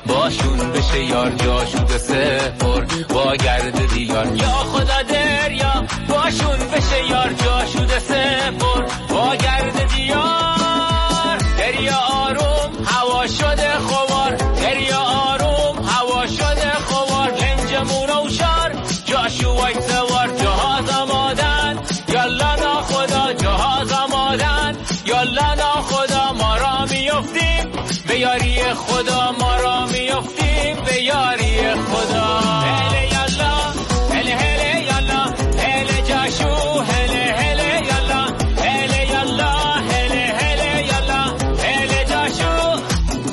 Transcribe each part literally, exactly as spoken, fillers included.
باشون بشه یار جاشوده سپر با گرد دیار. یا خدا دریا باشون بشه یار جاشوده سپر با گرد دیار. دریا آروم هوا شده خوار، دریا آروم هوا شده خوار. گنج مونو شار جاشو وای سوار. جهاز آمادن یالا نا خدا، جهاز آمادن یالا نا خدا. ما را میافتیم به یاری خدا، ما را میافتیم به یاری خدا. هله یالا هله هله یالا هله جاشو هله هله یالا هله یالا هله هله یالا هله جاشو.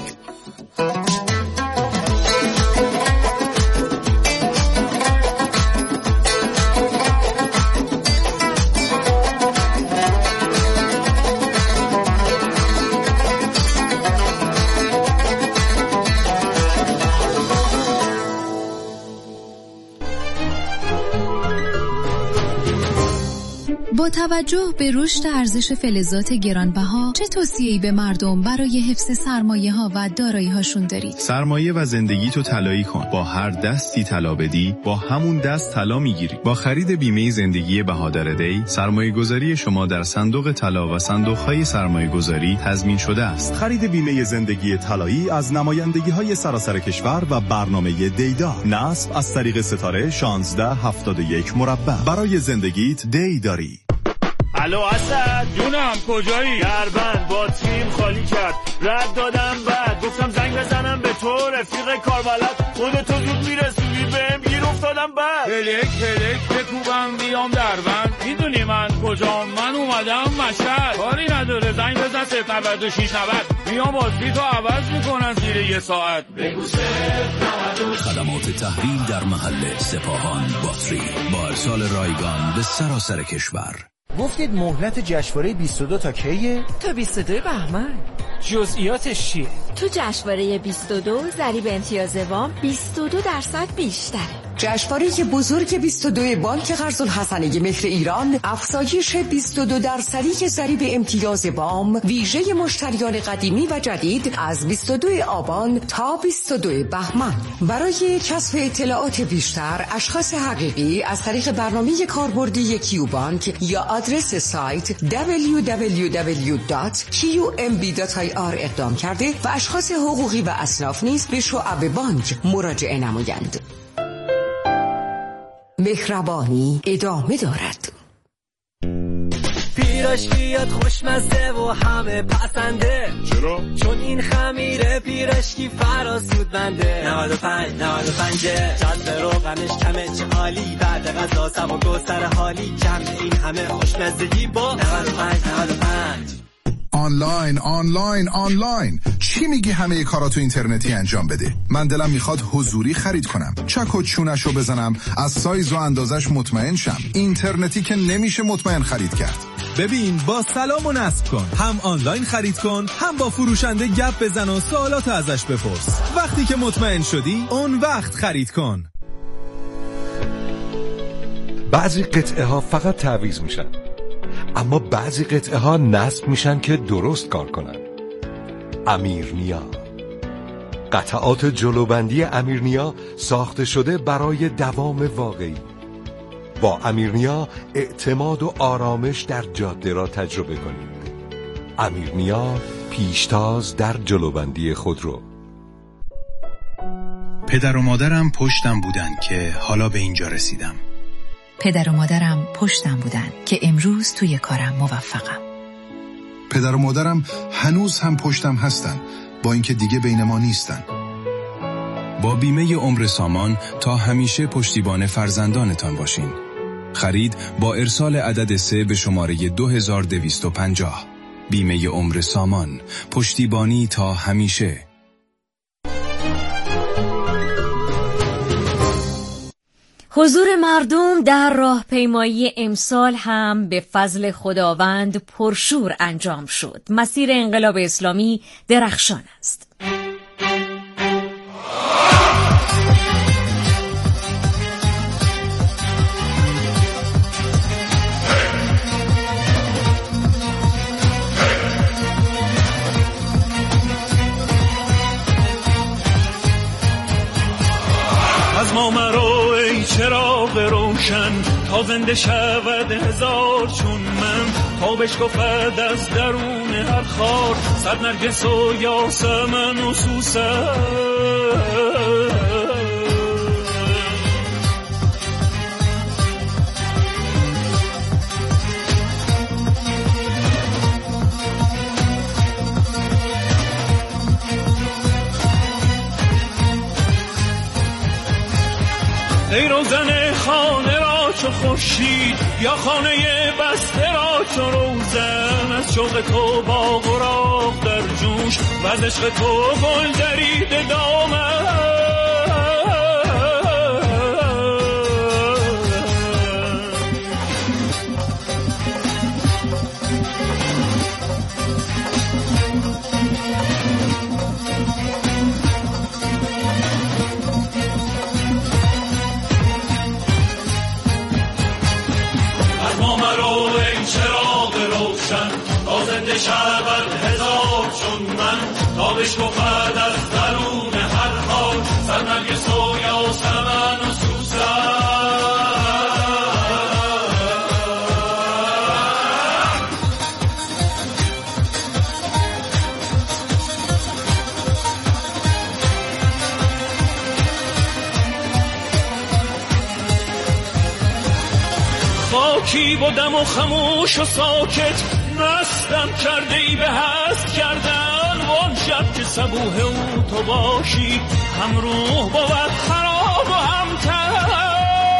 با توجه به رشد ارزش فلزات گرانبها، چه توصیه‌ای به مردم برای حفظ سرمایه‌ها و دارایی‌هاشون دارید؟ سرمایه و زندگی تو طلایی کن. با هر دستی طلا بدی، با همون دست طلا میگیری. با خرید بیمه زندگی بهادر دی، سرمایه‌گذاری شما در صندوق طلا و صندوق‌های سرمایه‌گذاری تضمین شده است. خرید بیمه زندگی طلایی از نمایندگی‌های سراسر کشور و برنامه دیدا. نصب از طریق ستاره شانزده هفتاد و یک مربع. برای زندگیت دی داری. الو اسد جونم کجایی؟ دربند با تیم خالی کرد، رد دادم بعد گفتم زنگ بزنم به تو رفیق کاربلد، خودتو زود میرسونی بهم گیر افتادم بعد. هلک هلک بکوبم بیام دربند، میدونی من کجام؟ من اومدم مشهد. کاری نداره زنگ بزن صفر نود و شش نود، میام بازی تو عوض میکنن زیر یه ساعت. بگو صفر. خدمات تحویل در محل سپاهان باتری با ارسال رایگان به سراسر کشور. گفتید مهلت جشنواره بیست و دو تا کیه؟ تا بیست و دو بهمن. جزئیاتش چیه؟ تو جشنواره بیست و دو ضریب امتیاز وام بیست و دو درصد بیشتره. جشنواره بزرگ بیست و دو بانک قرض الحسنه مصر ایران افزایش بیست و دو درصدی ضریب امتیاز وام ویژه مشتریان قدیمی و جدید از بیست و دو آبان تا بیست و دو بهمن. برای کسب اطلاعات بیشتر اشخاص حقیقی از طریق برنامه کاربردی کیو بانک یا آدرس سایت دبلیو دبلیو دبلیو دات کیو ام بی دات آی آر اقدام کرده و اشخاص حقوقی و اصناف نیز به شعب بانک مراجعه نمایند. مهربانی ادامه دارد. پیراشکیات خوشمزه و همه پسنده. چرا؟ چون این خمیره پیراشکی فراسود بنده. نود و پنج نود و پنج جد روغنش کمه چه عالی، بعد غذا سم و گوسر حالی، کم این همه خوشمزگی با نود و پنج نود و پنج. آنلاین آنلاین آنلاین چی میگی؟ همه کاراتو اینترنتی انجام بده. من دلم میخواد حضوری خرید کنم، چک و چونشو بزنم، از سایز و اندازش مطمئن شم. اینترنتی که نمیشه مطمئن خرید کرد. ببین با سلام و نصب کن، هم آنلاین خرید کن، هم با فروشنده گپ بزن و سوالات ازش بپرس. وقتی که مطمئن شدی اون وقت خرید کن. بعضی قطعه ها فقط تعویض میشن، اما بعضی قطعه ها نصب میشن که درست کار کنن. امیرنیا، قطعات جلوبندی امیرنیا ساخته شده برای دوام واقعی. با امیرنیا اعتماد و آرامش در جاده را تجربه کنید. امیرنیا، پیشتاز در جلوبندی خودرو. پدر و مادرم پشتم بودن که حالا به اینجا رسیدم. پدر و مادرم پشتم بودن که امروز توی کارم موفقم. پدر و مادرم هنوز هم پشتم هستن، با اینکه دیگه بین ما نیستن. با بیمه عمر سامان تا همیشه پشتیبان فرزندانتان باشین. خرید با ارسال عدد سه به شماره دو هزار و دویست و پنجاه. بیمه عمر سامان، پشتیبانی تا همیشه. حضور مردم در راهپیمایی امسال هم به فضل خداوند پرشور انجام شد. مسیر انقلاب اسلامی درخشان است. اما مرا ای چراغ روشن تا زنده شود هزار چون من، تا بشکفد از درون هر خار صد نرگس و یاسمن و سوسن. ای روزن خانه را چو خورشید یا خانه بسته را چو روزن، از شوق تو باغ و راغ در جوش و از عشق تو گل دریده دامن. شبت هزار چون من تا بشکفد از درون هر حال صد نرگس و یاسمن و سوسن. خاکی بودم و خموش و ساکت، مستم کرده ای به هست کردن، وان شب که صبوح او تو باشی هم روح بود خراب و هم تن.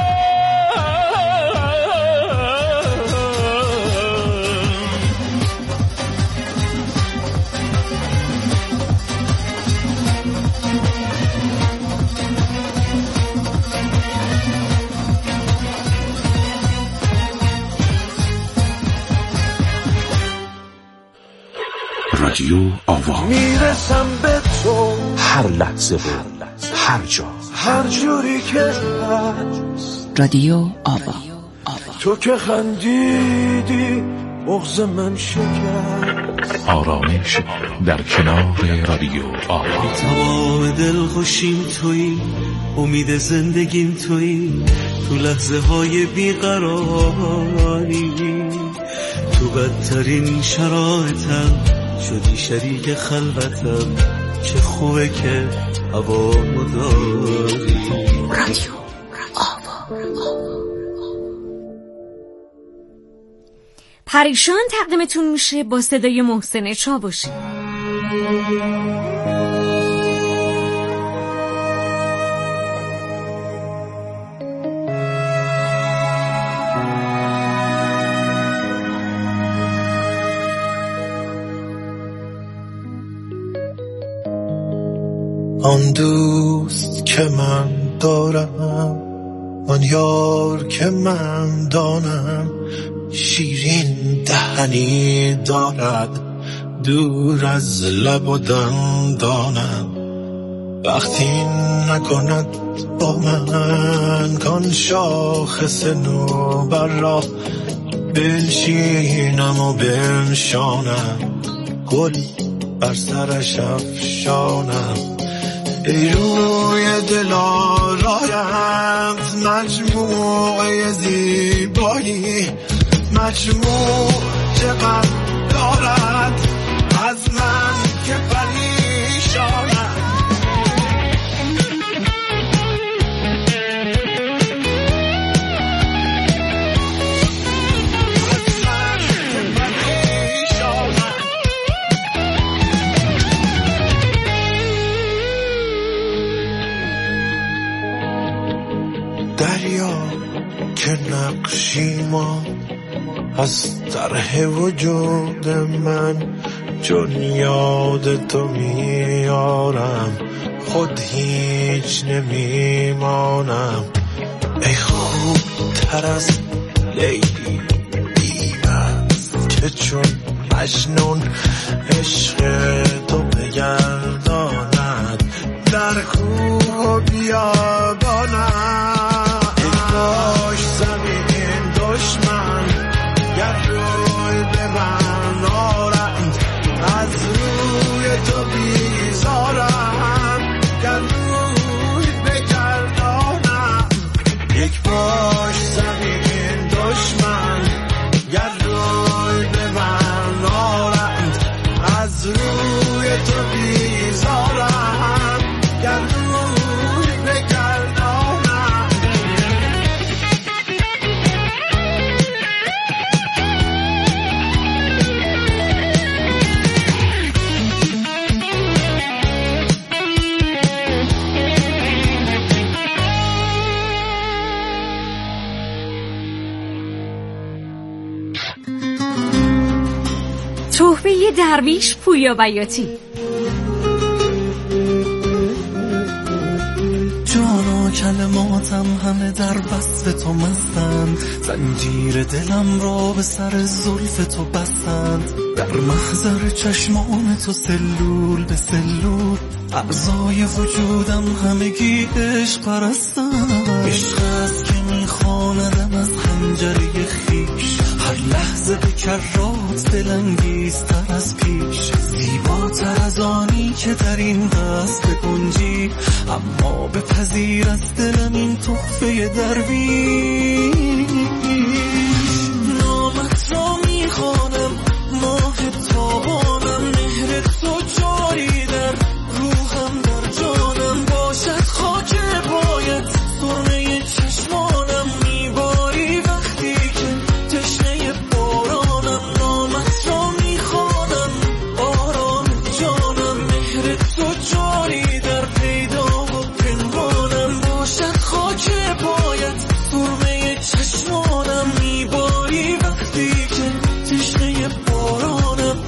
رادیو آوا، میرسم به تو هر لحظه و هر جا، هر جوری که هست. رادیو آوا، تو که خندیدی مغز من شکست. آرامش در کنار رادیو آوا. تمام دل خوشیم تویی، امید زندگیم تویی، تو لحظه های بیقراری، تو بدترین شرایطم شدی شریک خلوتم، چه خوبه که هوا مداری. رادیو آوا. پریشان تقدیمتون میشه با صدای محسن چاوشی. آن دوست که من دارم، آن یار که من دانم، شیرین دهنی دارد دور از لب و دندانم. وقتی نکند با من کان شاخص نوبر را، بنشینم و بنشانم، گل بر سرش افشانم. ای روی دلارایت مجموعه زیبایی، مجموع چقدر دارد از من که پریشانم. دریا که نقشی ما از طرح وجود من، چون یاد تو میارم خود هیچ نمیمانم. ای خوب تر از لیلی بی‌بست که چون مجنون عشق تو بگرداند در کوه و بیابانم. ای کاش زمین دشمن گر روی به من آرند، از روی تو بیزارم گر روی بگردانم. گردون بگردانم. تحفه درویش پویا بیاتی. جانا کلماتم همه در وصف تو مستند، زنجیر دلم را به سر زلف تو بستند. در محضر چشمان تو سلول به سلول، اعضای وجودم همگی عشق پرستند. عشق است که میخواندم از حنجره خویش، هر لحظه به کرات دلانگیزتر از پیش. زیباتر از آنی که در این قصد بگنجی، اما بپذیر از دلم این تحفه درویش. نامت را میخوانم ماه تابانم، مهر تو جاری در روحم در جانم. باشد خاک پایت سرمه چشمانم، میباری وقتی که تشنه بارانم. نامت را میخوانم آرام جانم، مهر تو جاری در پیدا و پنهانم. باشد خاک پایت سرمه چشمانم، میباری وقتی که تشنه بارانم.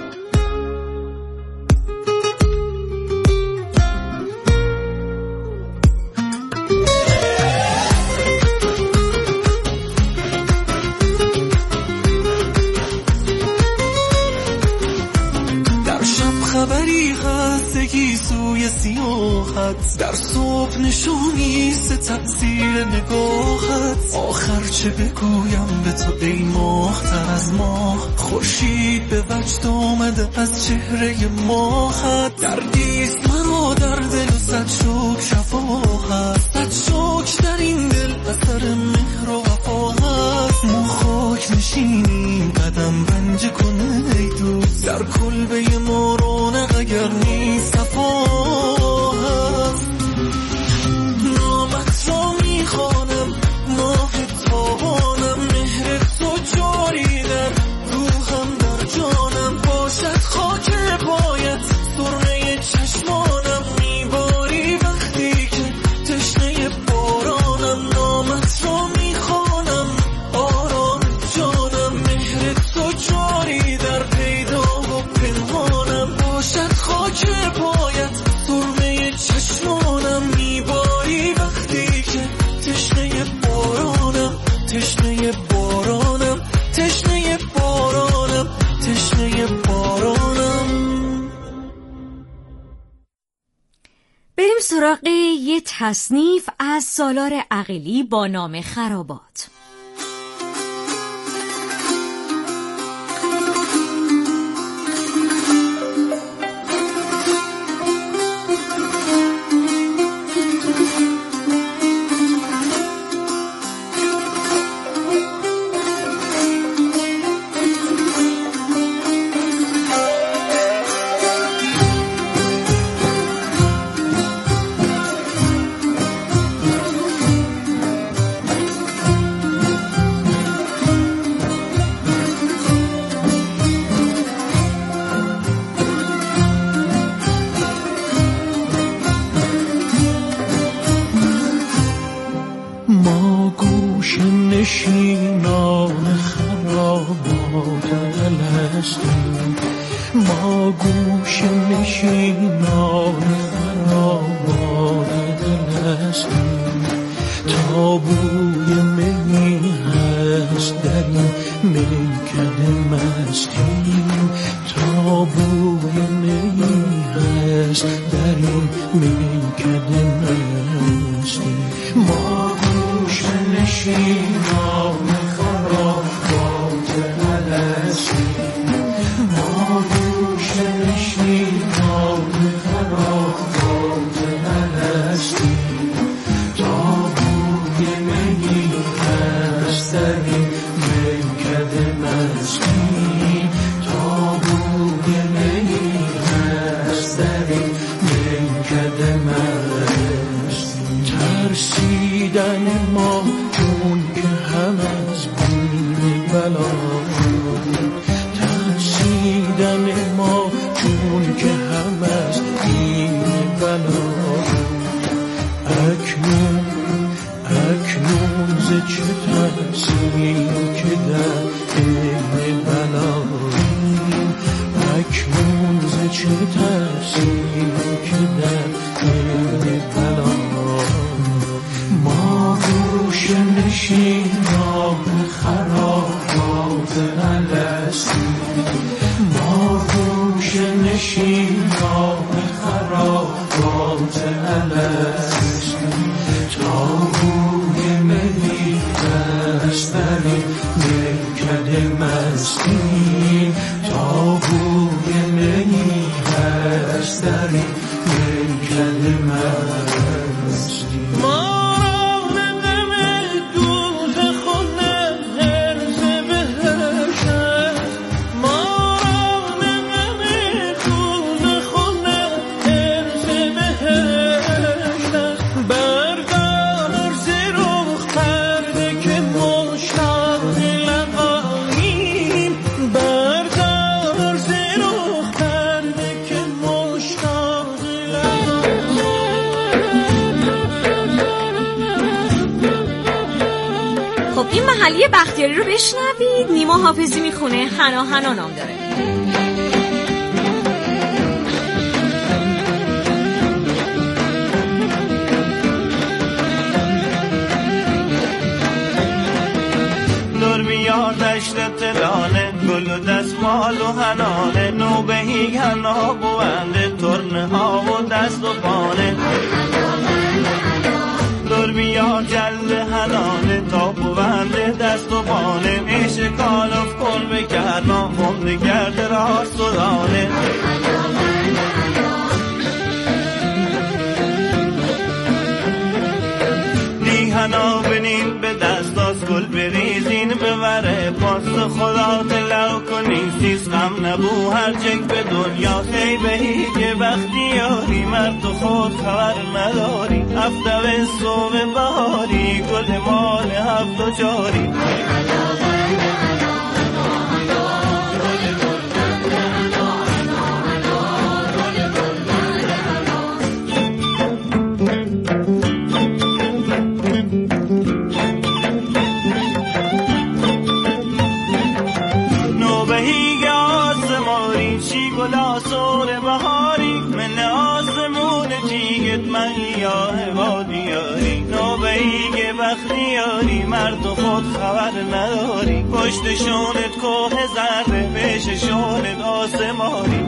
در شب خبری هست یکی سوی سیاحت، در صبح نشانی ست تأثیر نگاهت. آخر چه بگویم به تو ای ماه تر از ماه، خورشید به وجد آمده از چهره ماهت. دردیست مرا در دل و صد شوک شفا هست، صد شوک در این دل اثر مهر و وفا هست. ما خاک نشینیم قدم رنج کنه ای دوست، در کلبه ما رونق اگر نیست صفا هست. نامت را میخوانم ماه تابانم، مهر تو جاری در روحم در جانم. باشد خاک پایت سرمه چشمانم، میباری وقتی که تشنه بارانم. نامت را میخوانم آرام جانم، مهر تو جاری در پیدا و پنهانم. باشد خاک پایت سرمه چشمانم، میباری وقتی که تشنه بارانم. تشنه بارانم، تشنه بارانم، تشنه بارانم. بریم سراغ یه تصنیف از سالار عقیلی با نام خرابات. نشینان خرابات دل هستیم، ما گوش نشینان خرابات دل هستیم. تابوی می هست در این میکده مستیم، تابوی می هست در این میکده مستیم. ما گوش نشینان خرابات دل هستیم، ما گوش نشینان خرابات دل هستیم. تابوی می هست در این میکده مستیم، تابوی می هست در این میکده مستیم. مستی. ترسیدن ما چون که هم از بیم بلا، ترسیدن ما چون که هم از بیم بلا. اکنون اکنون ز چه ترسیم که در عین بلاییم، اکنون ز چه ترسیم که در عین بلاییم. ما گوشه نشین راه خرابات الستیم، ما گوشه نشین راه خرابات الستیم. تا بوی ملی دست در این میکده مستیم، تا بوی ملی دست در این میکده مستیم. ما علی بختیاری رو بشنوید. نیما حافظی میخونه، حنا حنا نام داره. نور بیار دشت ترانه، گل و دستمال و حنانه، نوبهی حنا بونده، ترنه ها و دست و پانه. نور بیار جل حنانه، تا بونده دست و پانه، میش کالف کن به کرنا، خونده گرد را سدانه. دی حنا بنین به دست از گل بریزین ببره، پاس خدا تلو کنین سیز غم نبو هر جک به دنیا. ای بهی که بختیاری مرد خود خبر نداری، هفته به صوب بهاری گل مال هفت و جاری. بختیاری مرد و خود خبر نداری، پشت شونت کوه ذره، پیش شونت آسمانی.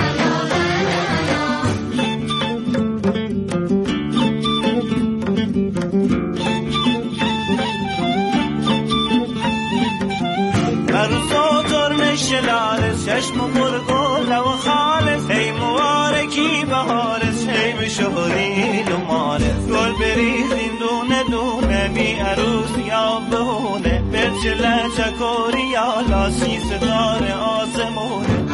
عروسا ترمش لالس، چشم و پرگل و خالص، هی مبارکی بهارس، هی بشهریل و مارس. گل بریزین دونه دونه، بی عروس یا بهونه، برچه لچکوری یا لاسی ستاره آسمونه.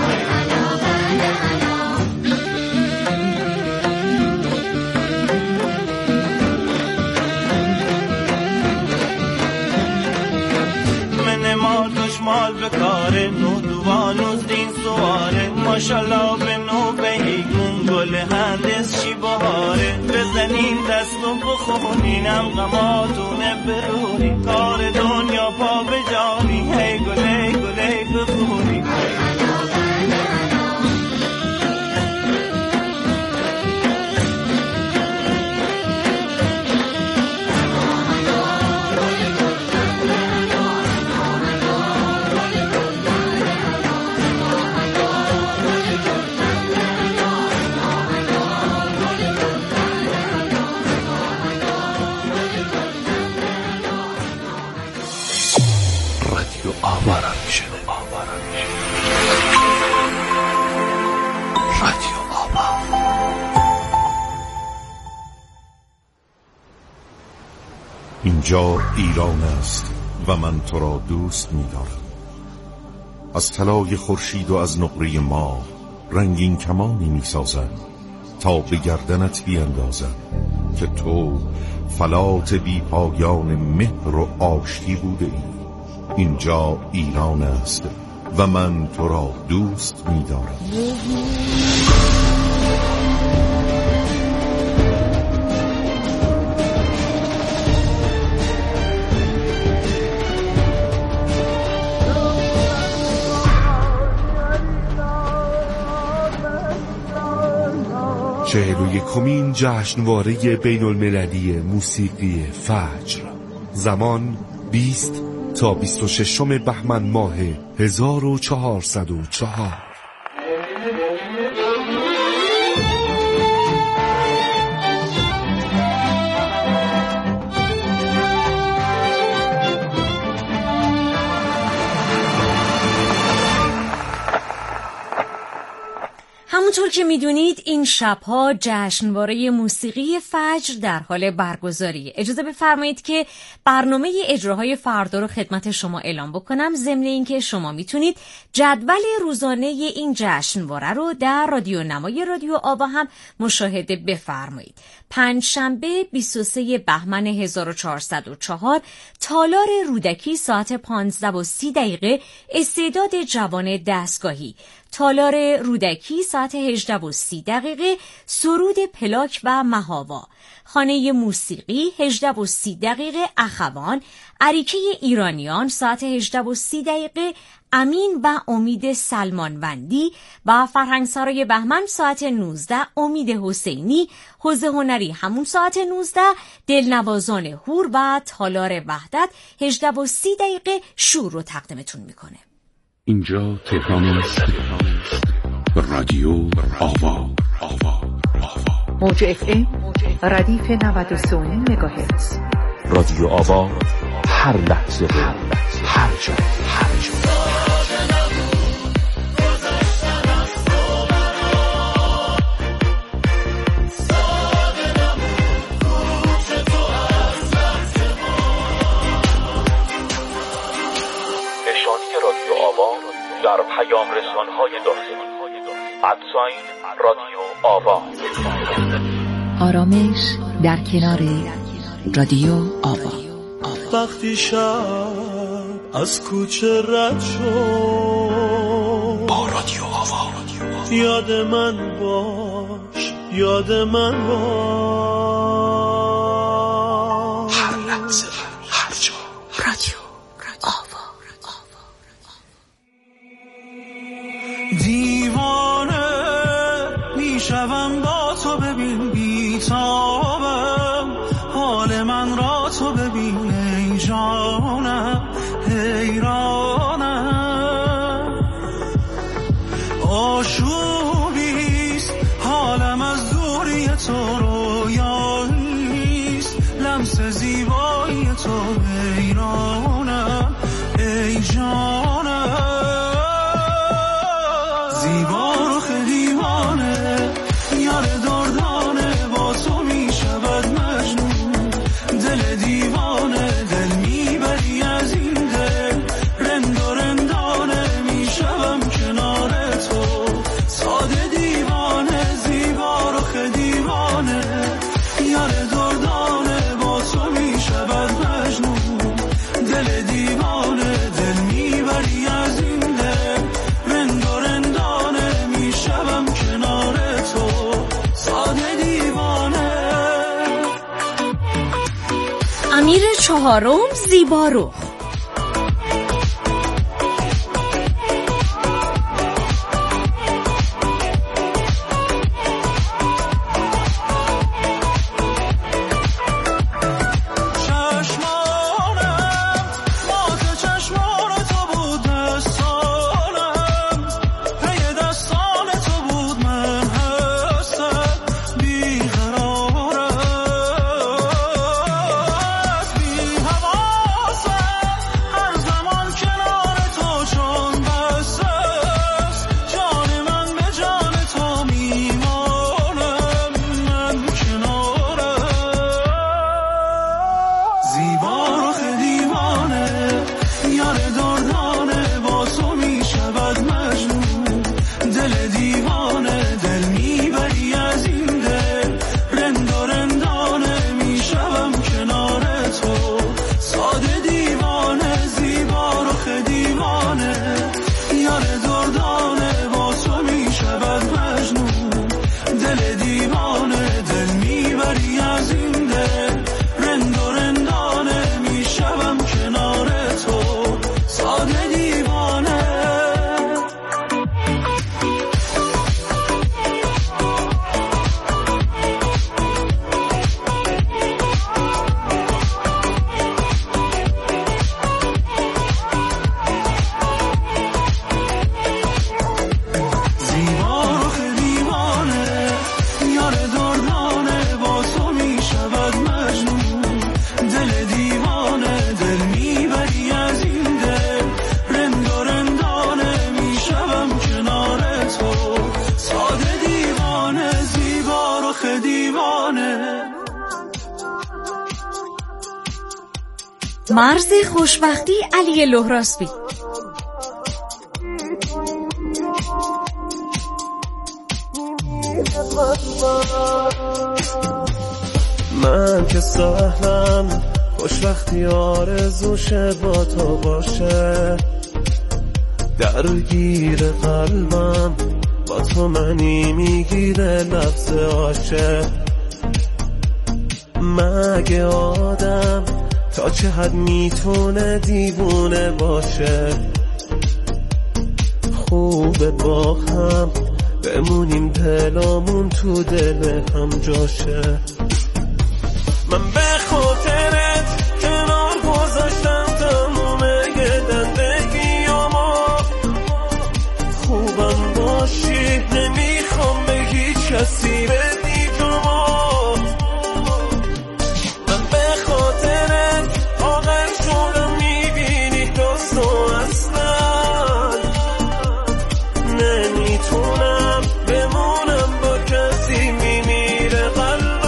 من ما دشمال بکاره، نو دوانوز دین سواره، ماشالله به نو بهیگون گل هندس چی بهاره. بزنین دست و بخونینم غماتونه برونی، کار دنیا پا به جانی، هی گله گله بخونی. اینجا ایران است و من تو را دوست می‌دارم. از طلای خورشید و از نقره ماه رنگین کمانی می‌سازم تا به گردنت بیندازم که تو فلات بی پایان مهر و آشتی بوده ای. اینجا ایران است و من تو را دوست می دارم. چهل و یکمین جشنواره بین المللی موسیقی فجر، زمان بیست تا بیست و ششم بهمن ماه هزار و چهارصد و چهار. همونطور که میدونید این شبها جشنواره موسیقی فجر در حال برگزاری. اجازه بفرمایید که برنامه اجراهای فردا رو خدمت شما اعلام بکنم، ضمن اینکه شما میتونید جدول روزانه این جشنواره رو در رادیو نمای رادیو آوا هم مشاهده بفرمایید. پنجشنبه بیست و سوم بهمن هزار و چهارصد و چهار تالار رودکی ساعت پانزده و سی دقیقه استعداد جوان دستگاهی. تالار رودکی ساعت هجده و سی دقیقه سرود پلاک و مهاوا. خانه موسیقی هجده و سی دقیقه اخوان. اریکه ایرانیان ساعت هجده و سی دقیقه امین و امید سلمانوندی. و فرهنگسرای بهمن ساعت نوزده امید حسینی. حوزه هنری همون ساعت نوزده دلنوازان هور و تالار وحدت هجده و سی دقیقه شور رو تقدیمتون میکنه. اینجا تهران است. رادیو آوا. موج اف ام ردیف نود و سه و نیم مگاهرتز. رادیو آوا، هر لحظه هر لحظه هر جا هر جا. در پیام رسان‌های داخلی ادساین رادیو آوا. آرامش در کنار رادیو آوا. وقتی شب از کوچه رد شد با رادیو آوا، یاد من باش، یاد من باش، هر لحظه هر جا رادیو آوا. دیوانه میشوم با تو، ببین بیتابم حال من را، تو ببین ای جانم، حیرانم. آشوبیست حالم از دوری تو، رویاییست لمس زیبایی تو، حیرانم ای جانم. زیبا رو خیلیوانه یار دردانه، با تو می شود مجنون دل دیوانه. دل میبری از این دل رند و رندانه، می شوم کنار تو ساده دیوانه. زیبا رو خیلیوانه یار دردانه، با تو می شود مجنون دل دیوانه. دل میبری از این دل رند و رندانه، می شوم کنار تو ساده دیوانه. امیر چهارم زیبارو. بی‌حواس مرز خوشبختی علی لهراسبی. من که سهلم خوشبختی آرزوشه با تو باشه، درگیر قلبم با تو منی میگیره لفظ عاشق. مگه آدم تا چه حد میتونه دیوونه باشه؟ خوبه با هم بمونیم دلامون تو دل هم جاشه. من به خاطرت کنار گذاشتم تموم زندگیامو، خوبم باشی نمیخوام به هیچ کسی بدی جمو. من به خاطرت آقل شدم میبینی دستو اصلا نمیتونم بمونم با کسی میمیره قلبم.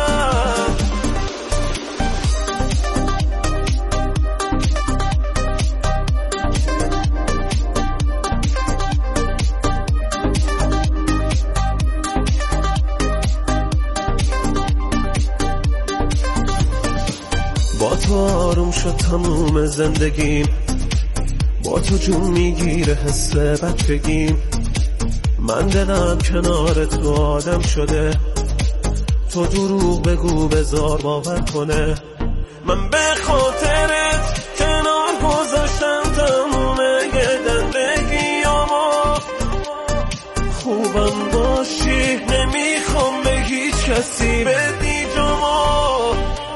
با تو آروم شد تموم زندگیم، با تو جون میگیره حس بچگیم. من دلم کنار تو آدم شده، تو دروغ بگو بذار باور کنه. من به خاطرت کنار گذاشتم تموم زندگیامو، خوبم باشی نمیخوام به هیچ کسی بدی جمو.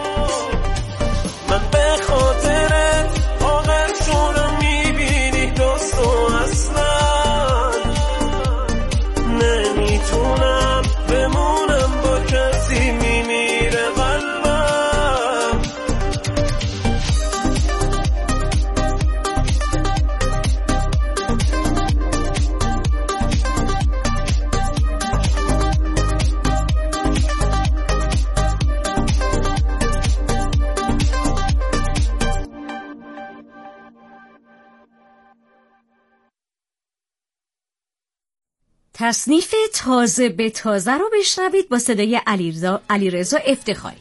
من به خاطرت آقل شدم میبینی دستو اصلا نمیتونم بمونم با کسی میمیره قلبم. تصنیف تازه به تازه رو بشنوید با صدای علیرضا علیرضا افتخاری.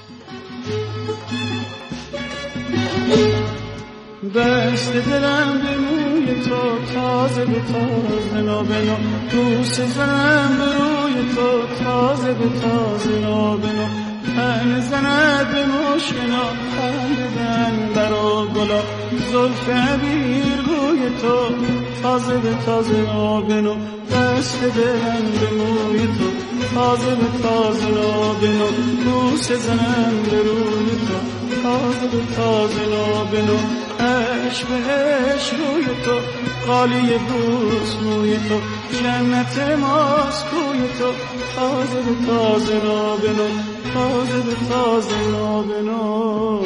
دست دلم به موی تو تازه به تازه نابنو، دوست زنم به روی تو تازه به تازه نابنو، تن زند به مشکنا خنددن برا گلا، زلف عبیر روی تو تازه به تازه نابنو، دست دلم به موی تو تازه به تازه نابنو، دوست زنم به روی تو تازه به تازه نابنو، عشق به عشق روی تو قالی دوست موی تو، جنت ماست کوی تو تازه به تازه نابنو، تازه به تازه نابنو.